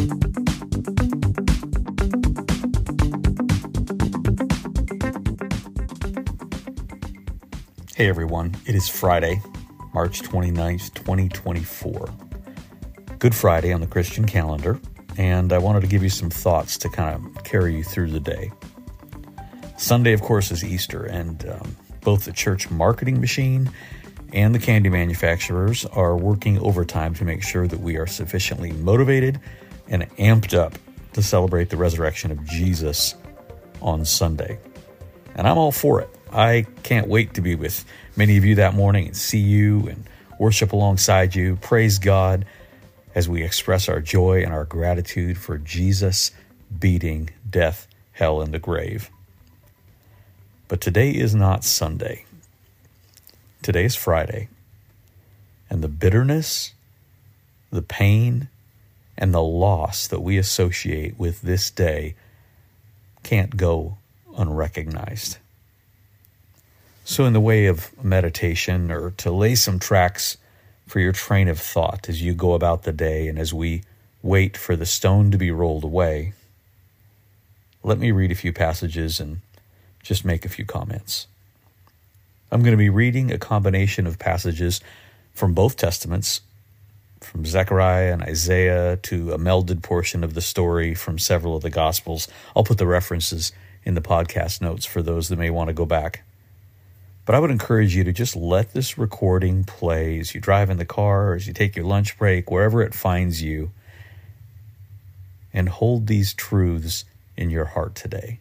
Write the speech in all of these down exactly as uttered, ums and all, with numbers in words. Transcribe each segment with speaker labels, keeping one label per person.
Speaker 1: Hey everyone, it is Friday, March twenty-ninth, twenty twenty-four. Good Friday on the Christian calendar, and I wanted to give you some thoughts to kind of carry you through the day. Sunday, of course, is Easter, and um, both the church marketing machine and the candy manufacturers are working overtime to make sure that we are sufficiently motivated and amped up to celebrate the resurrection of Jesus on Sunday. And I'm all for it. I can't wait to be with many of you that morning and see you and worship alongside you. Praise God as we express our joy and our gratitude for Jesus beating death, hell, and the grave. But today is not Sunday. Today is Friday. And the bitterness, the pain, and the loss that we associate with this day can't go unrecognized. So in the way of meditation, or to lay some tracks for your train of thought as you go about the day and as we wait for the stone to be rolled away, let me read a few passages and just make a few comments. I'm going to be reading a combination of passages from both Testaments, from Zechariah and Isaiah to a melded portion of the story from several of the Gospels. I'll put the references in the podcast notes for those that may want to go back. But I would encourage you to just let this recording play as you drive in the car, as you take your lunch break, wherever it finds you, and hold these truths in your heart today.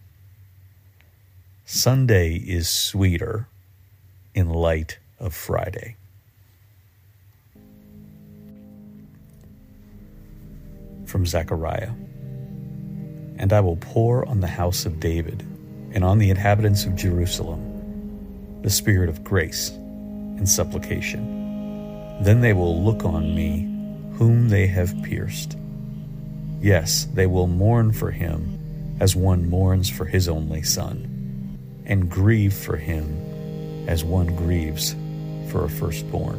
Speaker 1: Sunday is sweeter in light of Friday. From Zechariah. And I will pour on the house of David and on the inhabitants of Jerusalem the spirit of grace and supplication. Then they will look on me, whom they have pierced. Yes, they will mourn for him as one mourns for his only son, and grieve for him as one grieves for a firstborn.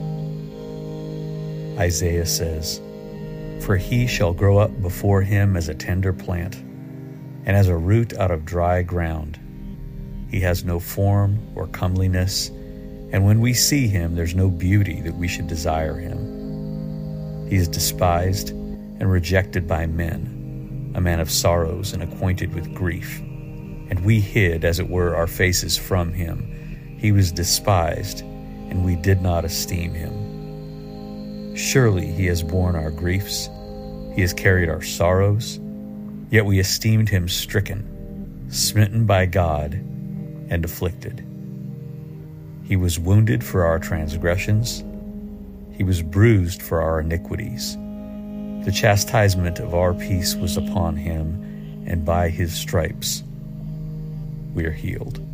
Speaker 1: Isaiah says, For he shall grow up before him as a tender plant, and as a root out of dry ground. He has no form or comeliness, and when we see him, there's no beauty that we should desire him. He is despised and rejected by men, a man of sorrows and acquainted with grief. And we hid, as it were, our faces from him. He was despised, and we did not esteem him. Surely he has borne our griefs, he has carried our sorrows, yet we esteemed him stricken, smitten by God, and afflicted. He was wounded for our transgressions, he was bruised for our iniquities. The chastisement of our peace was upon him, and by his stripes we are healed.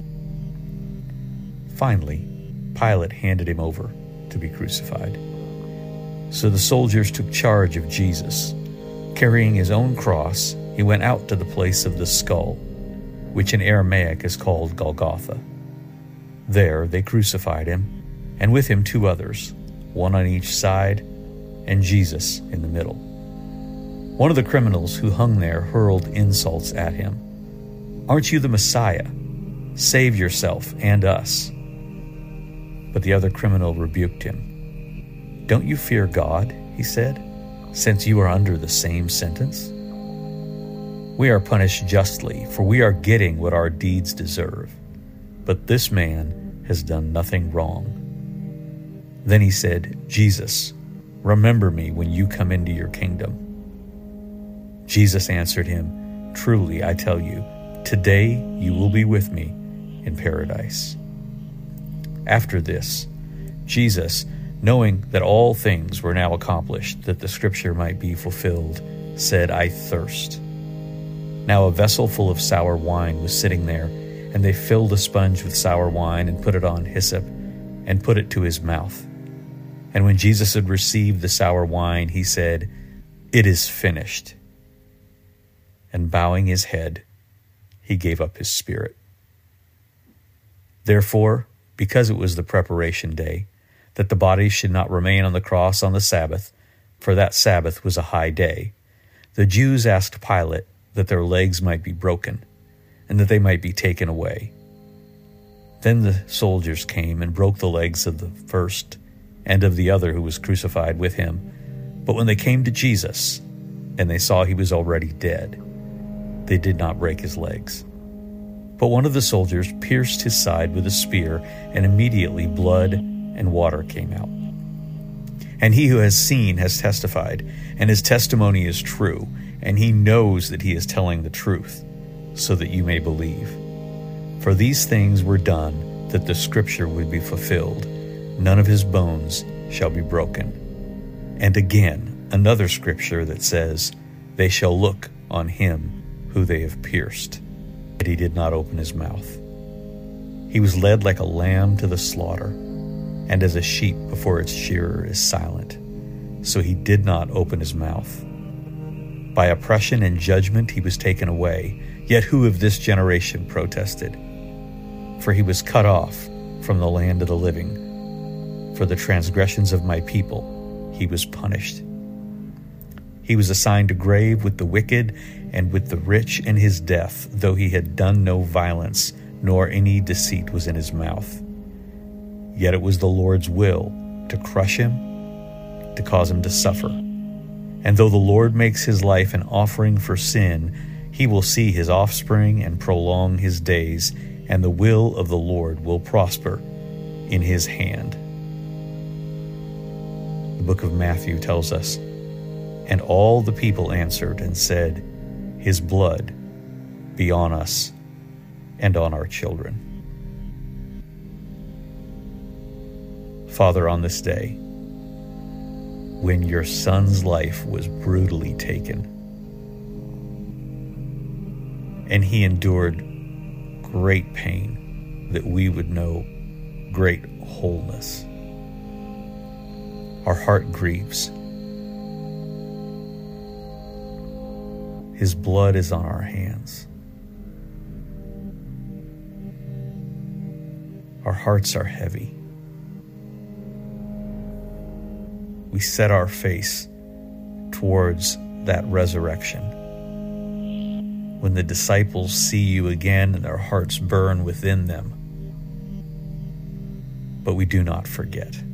Speaker 1: Finally, Pilate handed him over to be crucified. So the soldiers took charge of Jesus. Carrying his own cross, he went out to the place of the skull, which in Aramaic is called Golgotha. There they crucified him, and with him two others, one on each side, and Jesus in the middle. One of the criminals who hung there hurled insults at him. Aren't you the Messiah? Save yourself and us. But the other criminal rebuked him. Don't you fear God, he said, since you are under the same sentence? We are punished justly, for we are getting what our deeds deserve. But this man has done nothing wrong. Then he said, Jesus, remember me when you come into your kingdom. Jesus answered him, Truly, I tell you, today you will be with me in paradise. After this, Jesus, knowing that all things were now accomplished, that the scripture might be fulfilled, said, I thirst. Now a vessel full of sour wine was sitting there, and they filled a sponge with sour wine and put it on hyssop and put it to his mouth. And when Jesus had received the sour wine, he said, It is finished. And bowing his head, he gave up his spirit. Therefore, because it was the preparation day, that the body should not remain on the cross on the Sabbath, for that Sabbath was a high day, The Jews asked Pilate that their legs might be broken and that they might be taken away. Then the soldiers came and broke the legs of the first and of the other who was crucified with him. But when they came to Jesus and they saw he was already dead, they did not break his legs. But one of the soldiers pierced his side with a spear, and immediately blood and water came out. And he who has seen has testified, and his testimony is true, and he knows that he is telling the truth, so that you may believe. For these things were done that the scripture would be fulfilled, none of his bones shall be broken. And again, another scripture that says, they shall look on him who they have pierced. But he did not open his mouth. He was led like a lamb to the slaughter, and as a sheep before its shearer is silent, so he did not open his mouth. By oppression and judgment he was taken away. Yet who of this generation protested? For he was cut off from the land of the living. For the transgressions of my people he was punished. He was assigned a grave with the wicked and with the rich in his death, though he had done no violence, nor any deceit was in his mouth. Yet it was the Lord's will to crush him, to cause him to suffer. And though the Lord makes his life an offering for sin, he will see his offspring and prolong his days, and the will of the Lord will prosper in his hand. The book of Matthew tells us, and all the people answered and said, his blood be on us and on our children. Father, on this day, when your son's life was brutally taken, and he endured great pain that we would know great wholeness, our heart grieves. His blood is on our hands. Our hearts are heavy. We set our face towards that resurrection. When the disciples see you again and their hearts burn within them, but we do not forget.